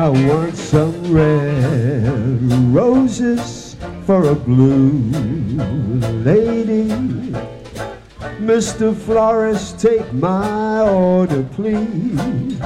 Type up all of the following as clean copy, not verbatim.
I want some red roses for a blue lady. Mr. Florist, take my order, please.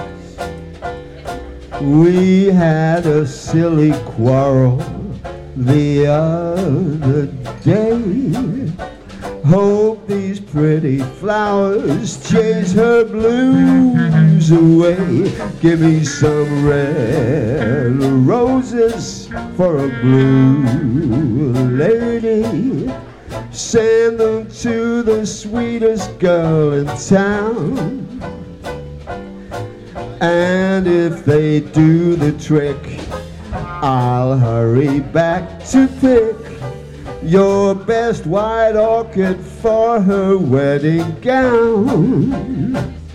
We had a silly quarrel the other day. Hope these pretty flowers chase her blues away. Give me some red roses for a blue lady. Send them to the sweetest girl in town. And if they do the trick, I'll hurry back to pick your best white orchid for her wedding gown.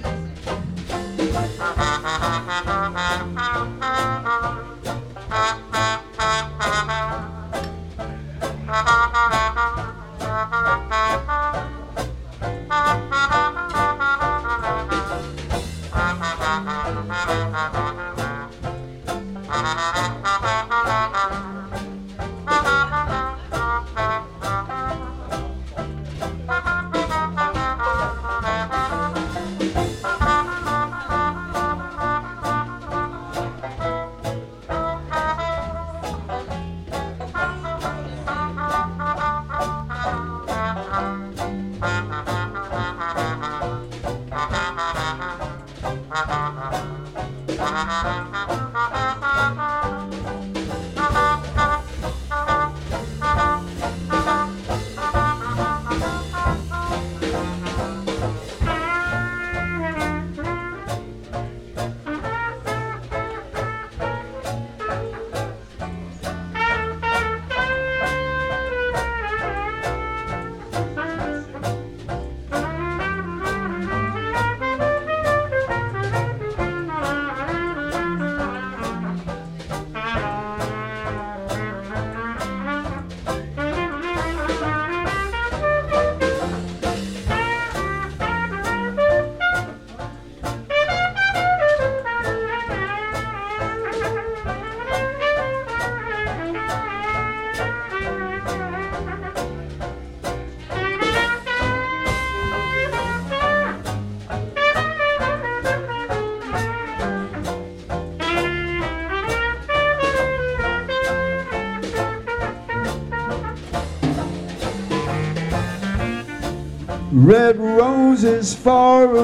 Red roses for a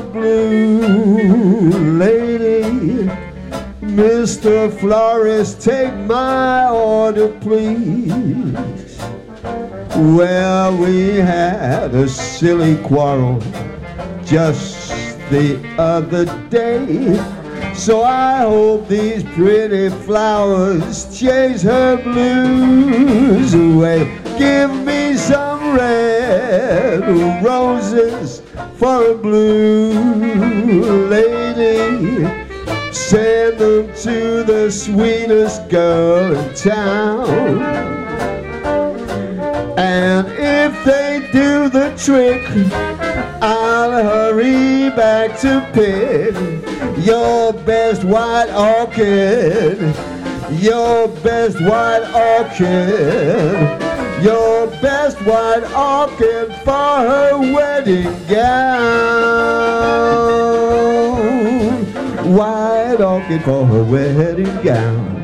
blue lady. Mr. Florist, take my order, please. Well, we had a silly quarrel just the other day, so I hope these pretty flowers chase her blues away. Give me some red roses for a blue lady. Send them to the sweetest girl in town. And if they do the trick, I'll hurry back to pick your best white orchid, your best white orchid, your best white orchid for her wedding gown. White orchid for her wedding gown.